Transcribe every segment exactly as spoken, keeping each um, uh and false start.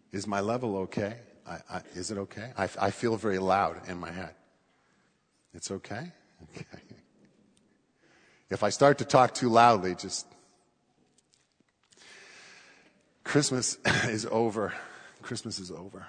Is my level okay? I, I, is it okay? I, I feel very loud in my head. It's okay? Okay. If I start to talk too loudly, just... Christmas is over. Christmas is over.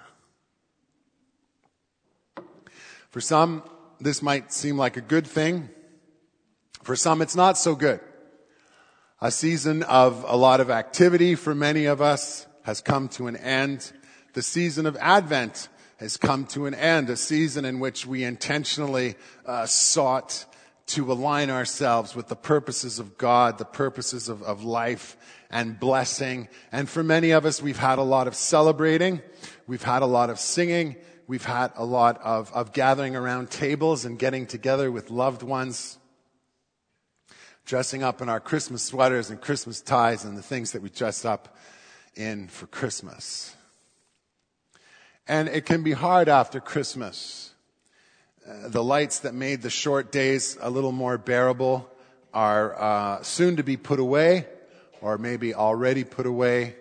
For some, this might seem like a good thing. For some, it's not so good. A season of a lot of activity for many of us has come to an end. The season of Advent has come to an end, a season in which we intentionally uh, sought to align ourselves with the purposes of God, the purposes of, of life and blessing. And for many of us, we've had a lot of celebrating. We've had a lot of singing. We've had a lot of, of gathering around tables and getting together with loved ones, dressing up in our Christmas sweaters and Christmas ties and the things that we dress up in for Christmas. And it can be hard after Christmas. Uh, the lights that made the short days a little more bearable are uh, soon to be put away, or maybe already put away.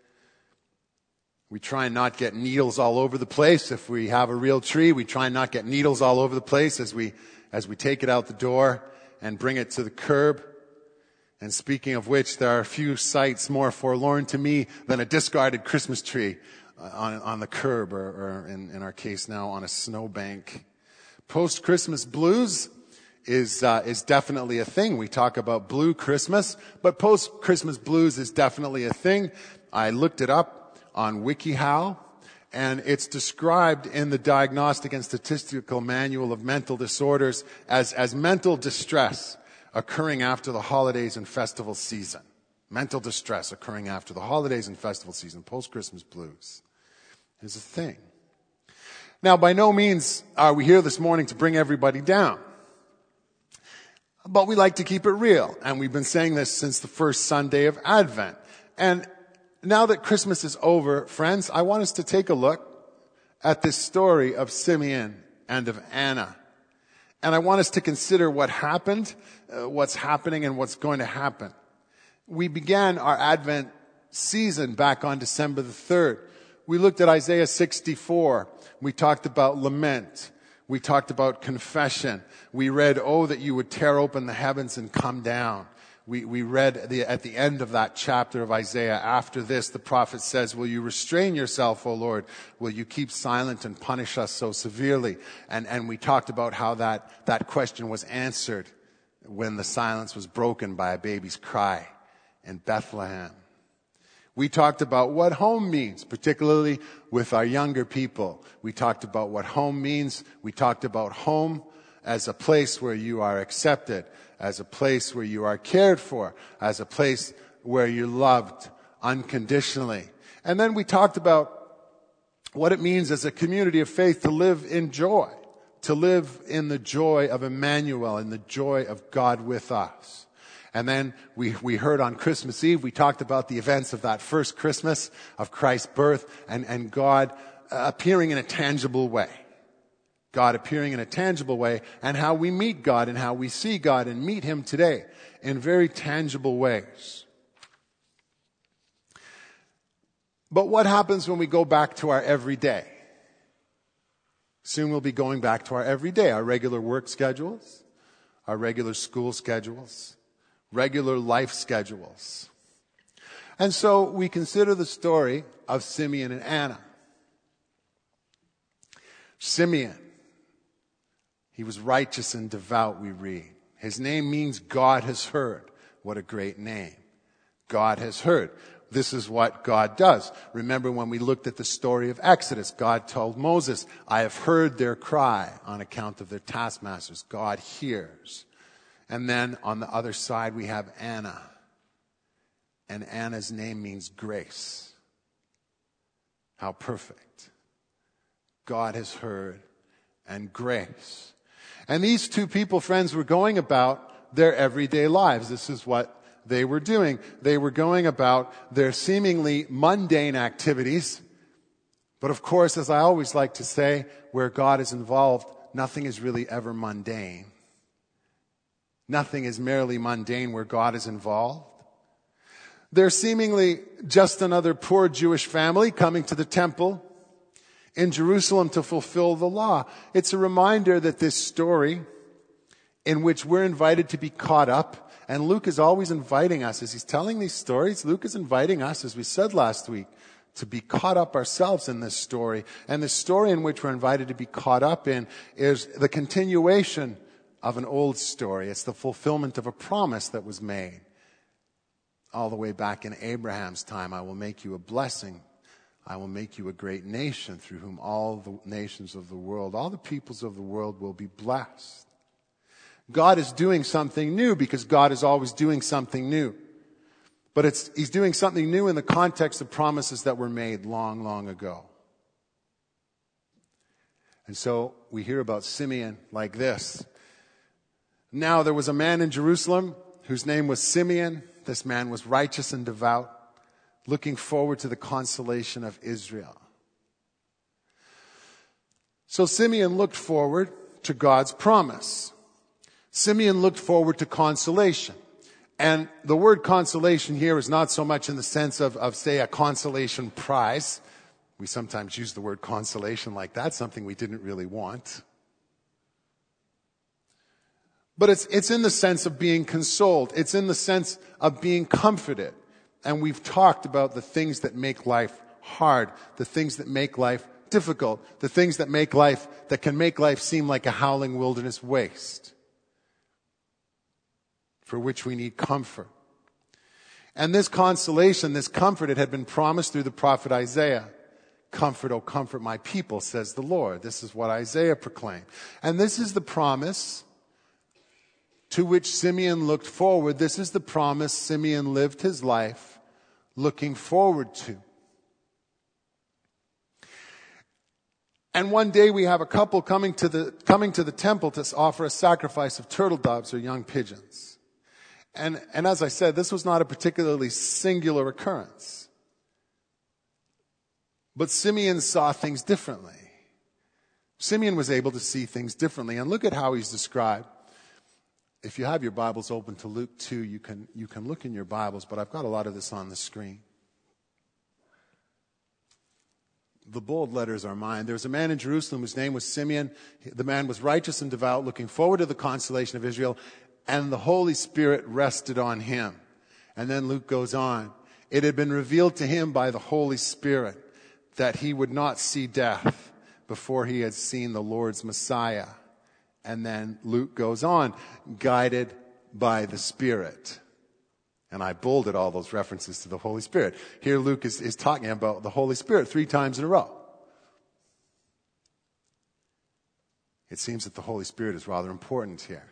We try and not get needles all over the place. If we have a real tree, we try and not get needles all over the place as we as we take it out the door and bring it to the curb. And speaking of which, there are few sights more forlorn to me than a discarded Christmas tree on, on the curb, or, or in, in our case now, on a snowbank. Post-Christmas blues is uh, is definitely a thing. We talk about blue Christmas, but post-Christmas blues is definitely a thing. I looked it up on WikiHow, and it's described in the Diagnostic and Statistical Manual of Mental Disorders as, as mental distress occurring after the holidays and festival season. Mental distress occurring after the holidays and festival season, post-Christmas blues, is a thing. Now, by no means are we here this morning to bring everybody down. But we like to keep it real. And we've been saying this since the first Sunday of Advent. And now that Christmas is over, friends, I want us to take a look at this story of Simeon and of Anna. And I want us to consider what happened, uh, what's happening, and what's going to happen. We began our Advent season back on December the third. We looked at Isaiah sixty-four. We talked about lament. We talked about confession. We read, "Oh, that you would tear open the heavens and come down." We, we read the, at the end of that chapter of Isaiah, after this, the prophet says, "Will you restrain yourself, O Lord? Will you keep silent and punish us so severely?" And, and we talked about how that, that question was answered when the silence was broken by a baby's cry in Bethlehem. We talked about what home means, particularly with our younger people. We talked about what home means. We talked about home as a place where you are accepted, as a place where you are cared for, as a place where you're loved unconditionally. And then we talked about what it means as a community of faith to live in joy, to live in the joy of Emmanuel, in the joy of God with us. And then we, we heard on Christmas Eve, we talked about the events of that first Christmas of Christ's birth and, and God uh, appearing in a tangible way. God appearing in a tangible way, and how we meet God and how we see God and meet Him today in very tangible ways. But what happens when we go back to our everyday? Soon we'll be going back to our everyday, our regular work schedules, our regular school schedules, regular life schedules. And so we consider the story of Simeon and Anna. Simeon, he was righteous and devout, we read. His name means God has heard. What a great name. God has heard. This is what God does. Remember when we looked at the story of Exodus, God told Moses, "I have heard their cry on account of their taskmasters." God hears. And then on the other side we have Anna. And Anna's name means grace. How perfect. God has heard, and grace. And these two people, friends, were going about their everyday lives. This is what they were doing. They were going about their seemingly mundane activities. But of course, as I always like to say, where God is involved, nothing is really ever mundane. Nothing is merely mundane where God is involved. They're seemingly just another poor Jewish family coming to the temple in Jerusalem to fulfill the law. It's a reminder that this story, in which we're invited to be caught up, and Luke is always inviting us, as he's telling these stories, Luke is inviting us, as we said last week, to be caught up ourselves in this story. And the story in which we're invited to be caught up in is the continuation of an old story. It's the fulfillment of a promise that was made all the way back in Abraham's time. I will make you a blessing. I will make you a great nation through whom all the nations of the world, all the peoples of the world will be blessed. God is doing something new because God is always doing something new. But it's, he's doing something new in the context of promises that were made long, long ago. And so we hear about Simeon like this. Now there was a man in Jerusalem whose name was Simeon. This man was righteous and devout, looking forward to the consolation of Israel. So Simeon looked forward to God's promise. Simeon looked forward to consolation. And the word consolation here is not so much in the sense of, of, say, a consolation prize. We sometimes use the word consolation like that's something we didn't really want. But it's, it's in the sense of being consoled. It's in the sense of being comforted. And we've talked about the things that make life hard, the things that make life difficult, the things that make life, that can make life seem like a howling wilderness waste, for which we need comfort. And this consolation, this comfort, it had been promised through the prophet Isaiah. Comfort, oh comfort my people, says the Lord. This is what Isaiah proclaimed. And this is the promise to which Simeon looked forward. This is the promise Simeon lived his life looking forward to. And one day we have a couple coming to the, coming to the temple to offer a sacrifice of turtle doves or young pigeons. And, and as I said, this was not a particularly singular occurrence. But Simeon saw things differently. Simeon was able to see things differently. And look at how he's described. If you have your Bibles open to Luke two, you can, you can look in your Bibles, but I've got a lot of this on the screen. The bold letters are mine. There was a man in Jerusalem whose name was Simeon. The man was righteous and devout, looking forward to the consolation of Israel. And the Holy Spirit rested on him. And then Luke goes on. It had been revealed to him by the Holy Spirit that he would not see death before he had seen the Lord's Messiah. And then Luke goes on, guided by the Spirit. And I bolded all those references to the Holy Spirit. Here Luke is, is talking about the Holy Spirit three times in a row. It seems that the Holy Spirit is rather important here.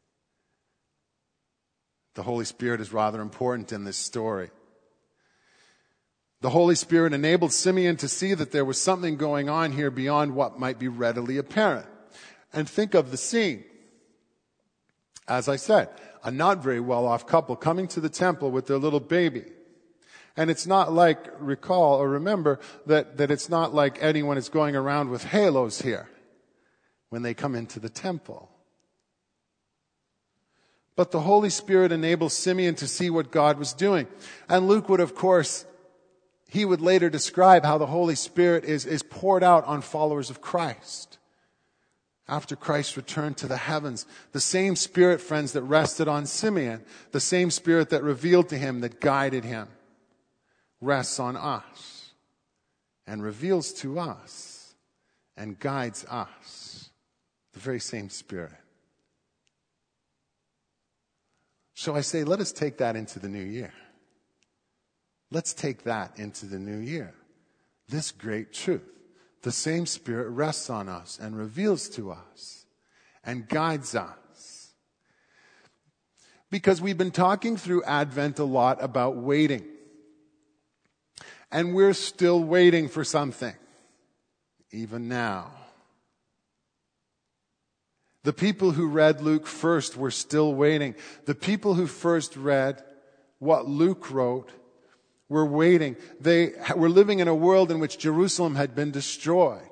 The Holy Spirit is rather important in this story. The Holy Spirit enabled Simeon to see that there was something going on here beyond what might be readily apparent. And think of the scene. As I said, a not very well-off couple coming to the temple with their little baby. And it's not like, recall or remember, that, that it's not like anyone is going around with halos here when they come into the temple. But the Holy Spirit enables Simeon to see what God was doing. And Luke would, of course, he would later describe how the Holy Spirit is, is poured out on followers of Christ. After Christ returned to the heavens, the same Spirit, friends, that rested on Simeon, the same Spirit that revealed to him, that guided him, rests on us and reveals to us and guides us. The very same Spirit. So I say, let us take that into the new year. Let's take that into the new year. This great truth. The same Spirit rests on us and reveals to us and guides us. Because we've been talking through Advent a lot about waiting. And we're still waiting for something, even now. The people who read Luke first were still waiting. The people who first read what Luke wrote were waiting. They were living in a world in which Jerusalem had been destroyed.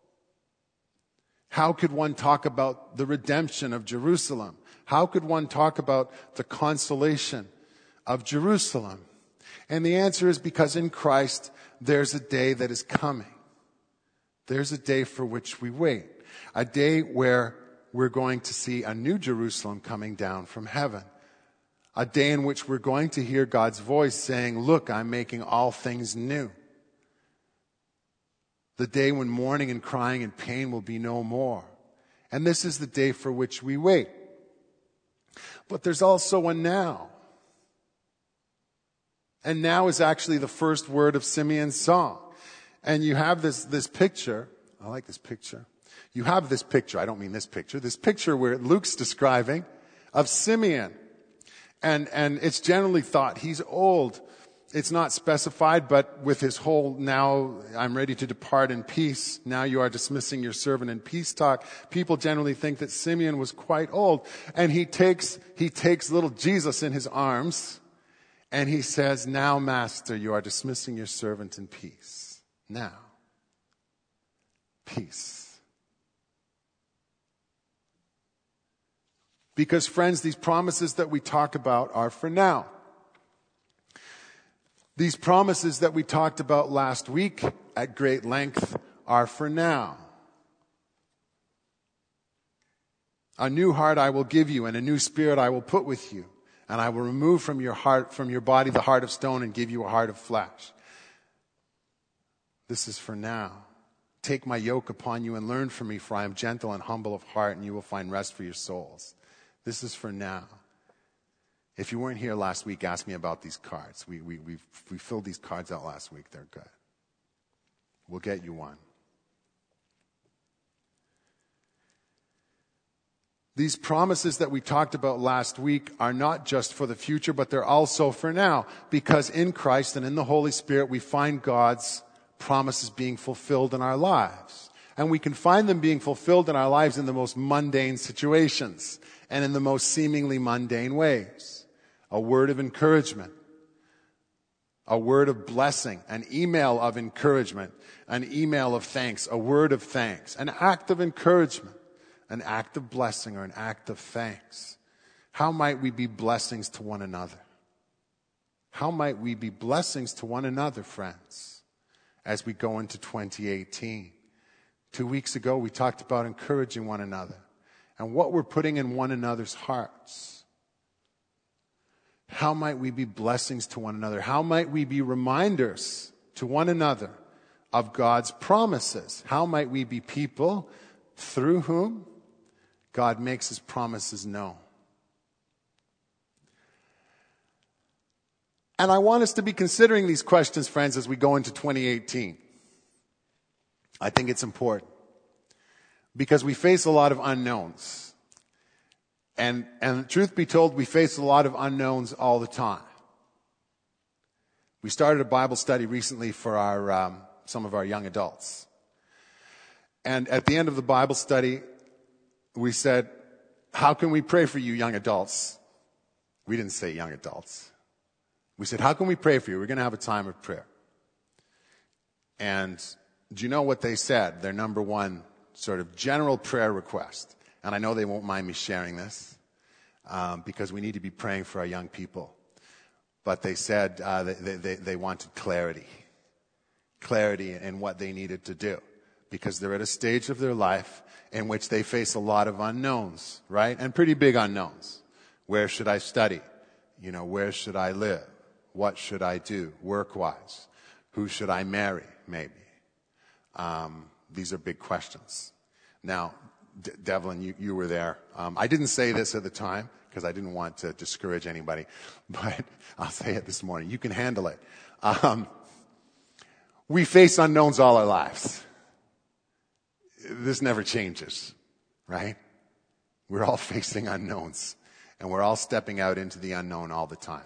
How could one talk about the redemption of Jerusalem? How could one talk about the consolation of Jerusalem? And the answer is because in Christ, there's a day that is coming. There's a day for which we wait. A day where we're going to see a new Jerusalem coming down from heaven. A day in which we're going to hear God's voice saying, look, I'm making all things new. The day when mourning and crying and pain will be no more. And this is the day for which we wait. But there's also a now. And now is actually the first word of Simeon's song. And you have this, this picture. I like this picture. You have this picture. I don't mean this picture. This picture where Luke's describing of Simeon. And, and it's generally thought he's old. It's not specified, but with his whole now I'm ready to depart in peace, now you are dismissing your servant in peace talk, people generally think that Simeon was quite old. And he takes, he takes little Jesus in his arms and he says, now, Master, you are dismissing your servant in peace. Now. Peace. Because, friends, these promises that we talk about are for now. These promises that we talked about last week at great length are for now. A new heart I will give you, and a new spirit I will put with you. And I will remove from your heart, from your body, the heart of stone and give you a heart of flesh. This is for now. Take my yoke upon you and learn from me, for I am gentle and humble of heart, and you will find rest for your souls. This is for now. If you weren't here last week, ask me about these cards. We, we, we, we filled these cards out last week. They're good. We'll get you one. These promises that we talked about last week are not just for the future, but they're also for now. Because in Christ and in the Holy Spirit, we find God's promises being fulfilled in our lives. And we can find them being fulfilled in our lives in the most mundane situations and in the most seemingly mundane ways. A word of encouragement, a word of blessing, an email of encouragement, an email of thanks, a word of thanks, an act of encouragement, an act of blessing, or an act of thanks. How might we be blessings to one another? How might we be blessings to one another, friends, as we go into twenty eighteen? Two weeks ago, we talked about encouraging one another and what we're putting in one another's hearts. How might we be blessings to one another? How might we be reminders to one another of God's promises? How might we be people through whom God makes his promises known? And I want us to be considering these questions, friends, as we go into twenty eighteen. I think it's important because we face a lot of unknowns. And, and truth be told, we face a lot of unknowns all the time. We started a Bible study recently for our um, some of our young adults. And at the end of the Bible study, we said, how can we pray for you, young adults? We didn't say young adults. We said, how can we pray for you? We're going to have a time of prayer. And do you know what they said? Their number one sort of general prayer request. And I know they won't mind me sharing this um, because we need to be praying for our young people. But they said uh, they, they, they wanted clarity. Clarity in what they needed to do. Because they're at a stage of their life in which they face a lot of unknowns, right? And pretty big unknowns. Where should I study? You know, where should I live? What should I do work-wise? Who should I marry, maybe? Um, these are big questions. Now, De- Devlin, you, you were there. Um, I didn't say this at the time because I didn't want to discourage anybody, but I'll say it this morning. You can handle it. Um, we face unknowns all our lives. This never changes, right? We're all facing unknowns, and we're all stepping out into the unknown all the time.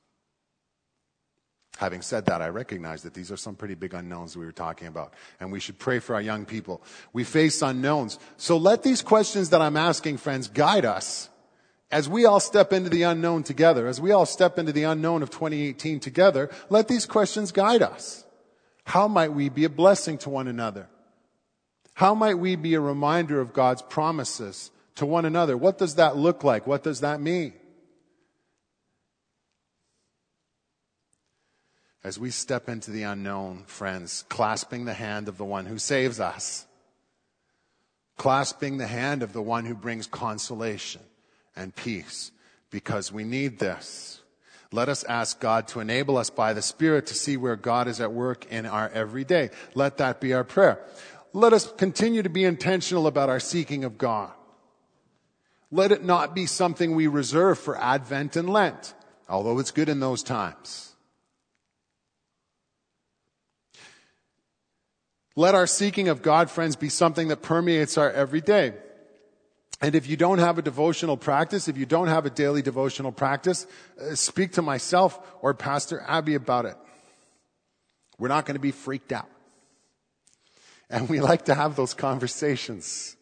Having said that, I recognize that these are some pretty big unknowns we were talking about, and we should pray for our young people. We face unknowns. So let these questions that I'm asking, friends, guide us as we all step into the unknown together, as we all step into the unknown of twenty eighteen together. Let these questions guide us. How might we be a blessing to one another? How might we be a reminder of God's promises to one another? What does that look like? What does that mean? as we step into the unknown, friends, clasping the hand of the one who saves us, clasping the hand of the one who brings consolation and peace, because we need this. Let us ask God to enable us by the Spirit to see where God is at work in our everyday. Let that be our prayer. Let us continue to be intentional about our seeking of God. Let it not be something we reserve for Advent and Lent, although it's good in those times. Let our seeking of God, friends, be something that permeates our everyday. And if you don't have a devotional practice, if you don't have a daily devotional practice, uh, speak to myself or Pastor Abby about it. We're not going to be freaked out. And we like to have those conversations.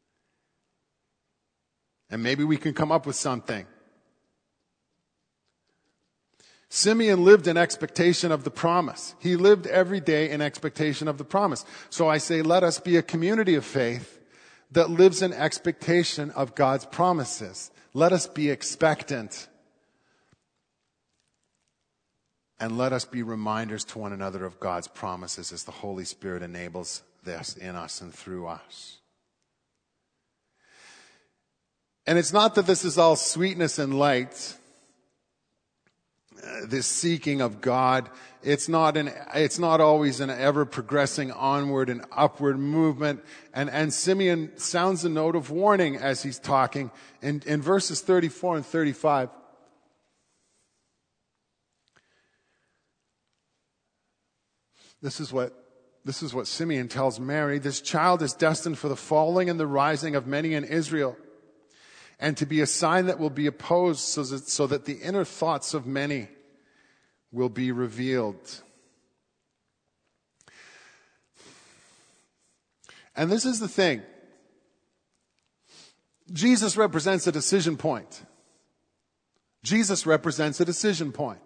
And maybe we can come up with something. Simeon lived in expectation of the promise. He lived every day in expectation of the promise. So I say, let us be a community of faith that lives in expectation of God's promises. Let us be expectant. And let us be reminders to one another of God's promises as the Holy Spirit enables this in us and through us. And it's not that this is all sweetness and light. This seeking of God, it's not an, it's not always an ever progressing onward and upward movement. And, and Simeon sounds a note of warning as he's talking in, in verses thirty-four and thirty-five. This is what, this is what Simeon tells Mary. This child is destined for the falling and the rising of many in Israel, and to be a sign that will be opposed, so that, so that the inner thoughts of many will be revealed. And this is the thing. Jesus represents a decision point. Jesus represents a decision point.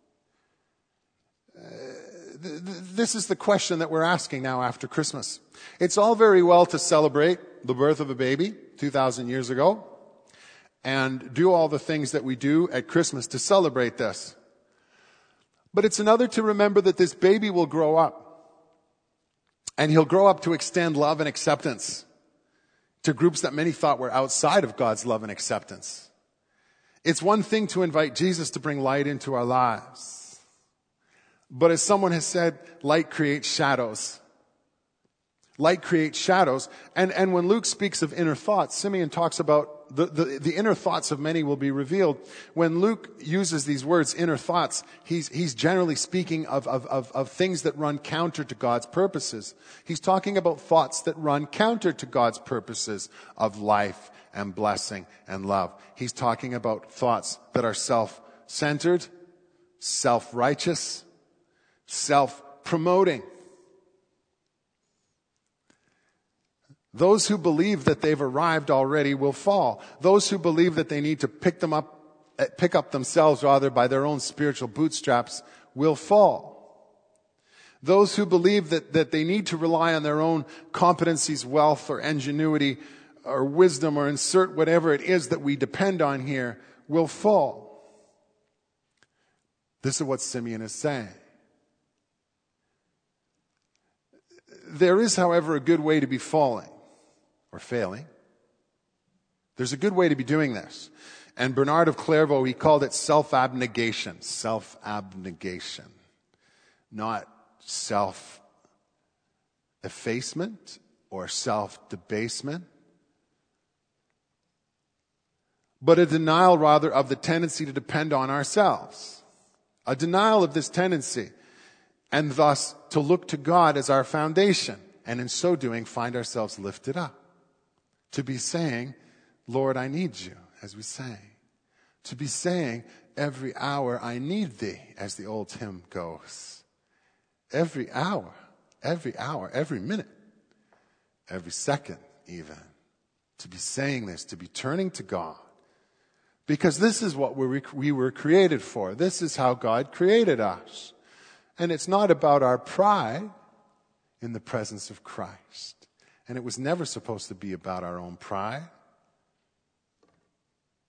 Uh, th- th- this is the question that we're asking now after Christmas. It's all very well to celebrate the birth of a baby two thousand years ago and do all the things that we do at Christmas to celebrate this. But it's another to remember that this baby will grow up. And he'll grow up to extend love and acceptance to groups that many thought were outside of God's love and acceptance. It's one thing to invite Jesus to bring light into our lives. But as someone has said, light creates shadows. Light creates shadows. And, and when Luke speaks of inner thoughts, Simeon talks about the, the, the inner thoughts of many will be revealed. When Luke uses these words, inner thoughts, he's, he's generally speaking of, of, of, of things that run counter to God's purposes. He's talking about thoughts that run counter to God's purposes of life and blessing and love. He's talking about thoughts that are self-centered, self-righteous, self-promoting. Those who believe that they've arrived already will fall. Those who believe that they need to pick them up, pick up themselves rather by their own spiritual bootstraps will fall. Those who believe that, that they need to rely on their own competencies, wealth, or ingenuity, or wisdom, or insert whatever it is that we depend on here will fall. This is what Simeon is saying. There is, however, a good way to be falling. Or failing. There's a good way to be doing this. And Bernard of Clairvaux, he called it self-abnegation. Self-abnegation. Not self-effacement or self-debasement. But a denial, rather, of the tendency to depend on ourselves. A denial of this tendency. And thus, to look to God as our foundation. And in so doing, find ourselves lifted up. To be saying, Lord, I need you, as we sang. To be saying, every hour I need thee, as the old hymn goes. Every hour, every hour, every minute, every second even. To be saying this, to be turning to God. Because this is what we we were created for. This is how God created us. And it's not about our pride in the presence of Christ. And it was never supposed to be about our own pride.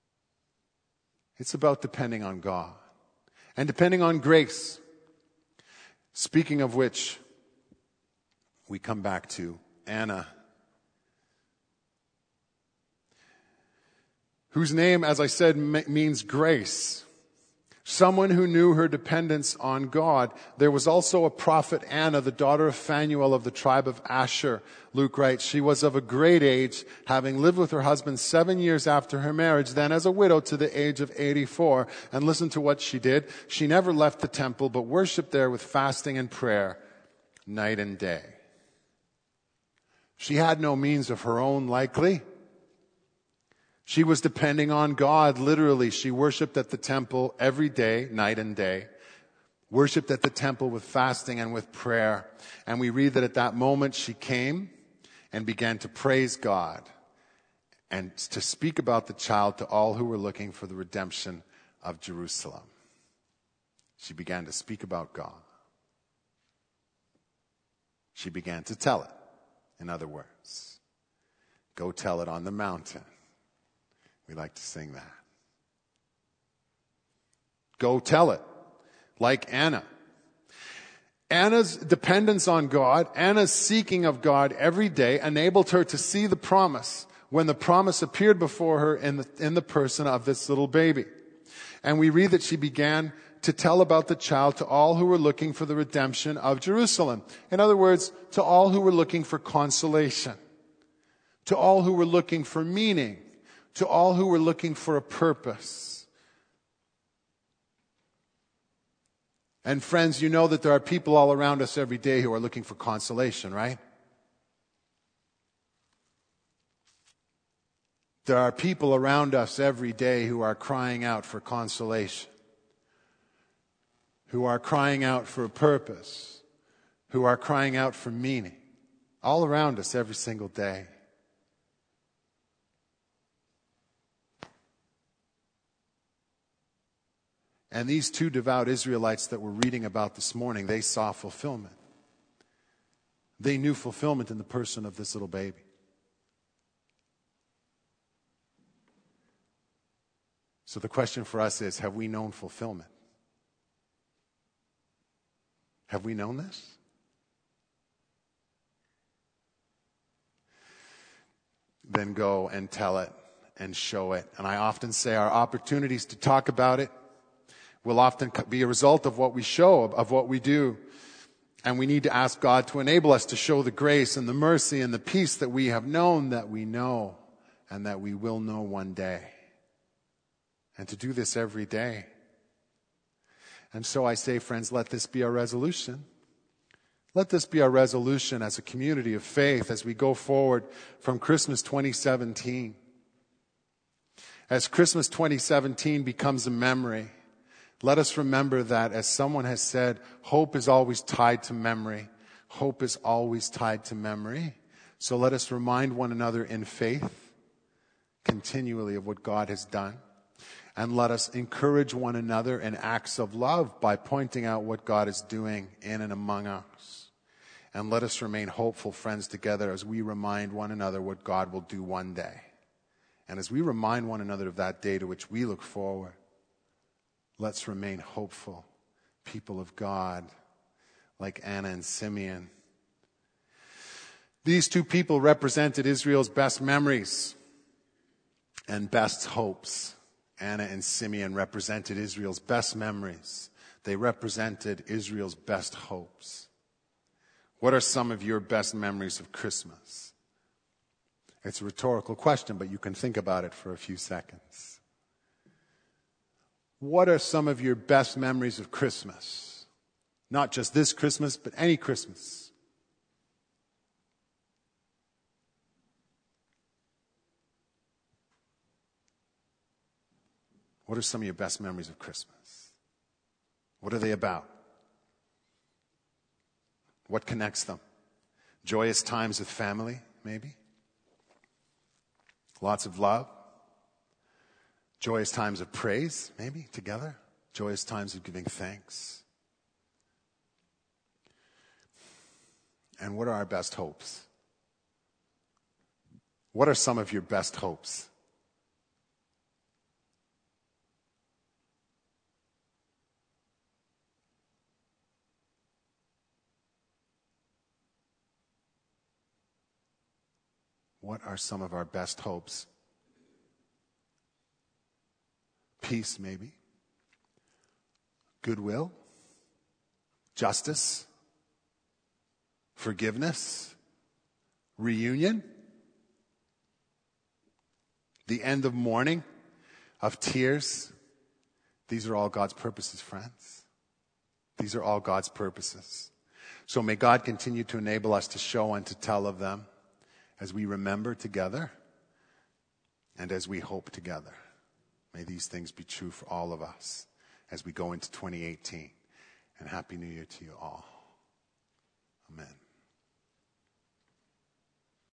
It's about depending on God and depending on grace. Speaking of which, we come back to Anna, whose name, as I said, means grace. Someone who knew her dependence on God. There was also a prophet, Anna, the daughter of Phanuel of the tribe of Asher. Luke writes, she was of a great age, having lived with her husband seven years after her marriage, then as a widow to the age of eighty-four. And listen to what she did. She never left the temple, but worshiped there with fasting and prayer night and day. She had no means of her own, likely. She was depending on God, literally. She worshiped at the temple every day, night and day. Worshipped at the temple with fasting and with prayer. And we read that at that moment she came and began to praise God and to speak about the child to all who were looking for the redemption of Jerusalem. She began to speak about God. She began to tell it. In other words, go tell it on the mountain. We like to sing that. Go tell it, like Anna. Anna's dependence on God, Anna's seeking of God every day enabled her to see the promise when the promise appeared before her in the, in the person of this little baby. And we read that she began to tell about the child to all who were looking for the redemption of Jerusalem. In other words, to all who were looking for consolation, to all who were looking for meaning, to all who were looking for a purpose. And friends, you know that there are people all around us every day who are looking for consolation, right? There are people around us every day who are crying out for consolation, who are crying out for a purpose, who are crying out for meaning, all around us every single day. And these two devout Israelites that we're reading about this morning, they saw fulfillment. They knew fulfillment in the person of this little baby. So the question for us is, have we known fulfillment? Have we known this? Then go and tell it and show it. And I often say our opportunities to talk about it will often be a result of what we show, of what we do. And we need to ask God to enable us to show the grace and the mercy and the peace that we have known, that we know, and that we will know one day. And to do this every day. And so I say, friends, let this be our resolution. Let this be our resolution as a community of faith as we go forward from Christmas twenty seventeen. As Christmas twenty seventeen becomes a memory, let us remember that, as someone has said, hope is always tied to memory. Hope is always tied to memory. So let us remind one another in faith continually of what God has done. And let us encourage one another in acts of love by pointing out what God is doing in and among us. And let us remain hopeful, friends, together as we remind one another what God will do one day. And as we remind one another of that day to which we look forward, let's remain hopeful, people of God, like Anna and Simeon. These two people represented Israel's best memories and best hopes. Anna and Simeon represented Israel's best memories. They represented Israel's best hopes. What are some of your best memories of Christmas? It's a rhetorical question, but you can think about it for a few seconds. What are some of your best memories of Christmas? Not just this Christmas, but any Christmas. What are some of your best memories of Christmas? What are they about? What connects them? Joyous times with family, maybe? Lots of love? Joyous times of praise, maybe, together. Joyous times of giving thanks. And what are our best hopes? What are some of your best hopes? What are some of our best hopes? Peace, maybe. Goodwill. Justice. Forgiveness. Reunion. The end of mourning, of tears. These are all God's purposes, friends. These are all God's purposes. So may God continue to enable us to show and to tell of them as we remember together and as we hope together. May these things be true for all of us as we go into twenty eighteen. And Happy New Year to you all. Amen.